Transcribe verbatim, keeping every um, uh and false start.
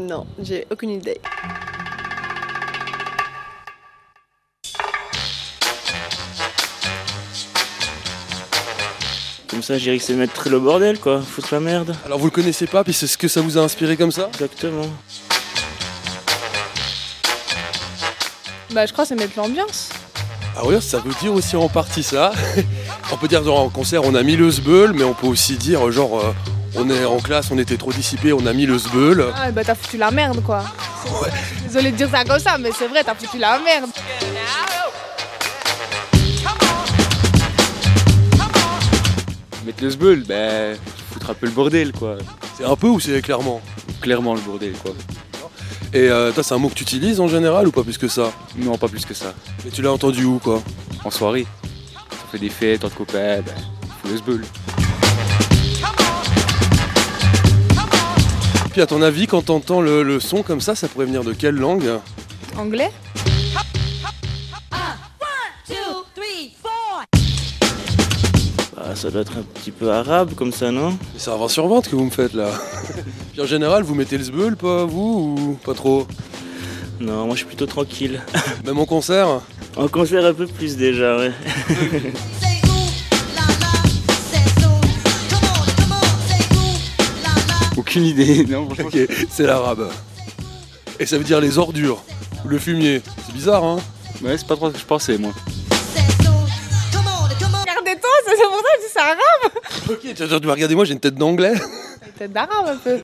Non, j'ai aucune idée. Comme ça, j'irai que c'est mettre le bordel, quoi. Foutre la merde. Alors vous le connaissez pas, puis c'est ce que ça vous a inspiré comme ça? Exactement. Bah, je crois que c'est mettre l'ambiance. Ah oui, ça veut dire aussi en partie ça. On peut dire genre en concert on a mis le sbeul, mais on peut aussi dire genre euh, on est en classe, on était trop dissipé, on a mis le sbeul. Ah, bah, t'as foutu la merde, quoi. Ouais. Désolée de dire ça comme ça, mais c'est vrai, t'as foutu la merde. Mettre le sbeul, ben, foutre un peu le bordel, quoi. C'est un peu ou c'est clairement? Clairement le bordel, quoi. Et euh, toi c'est un mot que tu utilises en général ou pas plus que ça? Non, pas plus que ça. Mais tu l'as entendu où quoi? En soirée, on fait des fêtes entre copains, ben, faut le sbeul. Puis à ton avis, quand t'entends le, le son comme ça, ça pourrait venir de quelle langue? Anglais? Bah, ça doit être un petit peu arabe, comme ça, non? Mais c'est un vingt sur vingt que vous me faites là. Puis en général, vous mettez le sbeul, pas vous, ou pas trop? Non, moi, je suis plutôt tranquille. Même en concert? En concert, un peu plus, déjà, ouais. Aucune idée, non, franchement. Ok, c'est l'arabe. Et ça veut dire les ordures, ou le fumier. C'est bizarre, hein? Ouais, c'est pas trop ce que je pensais, moi. Regardez-toi, c'est pour ça que je dis c'est arabe. Ok, tu vas regarder moi, j'ai une tête d'anglais. Tête d'arabe un peu.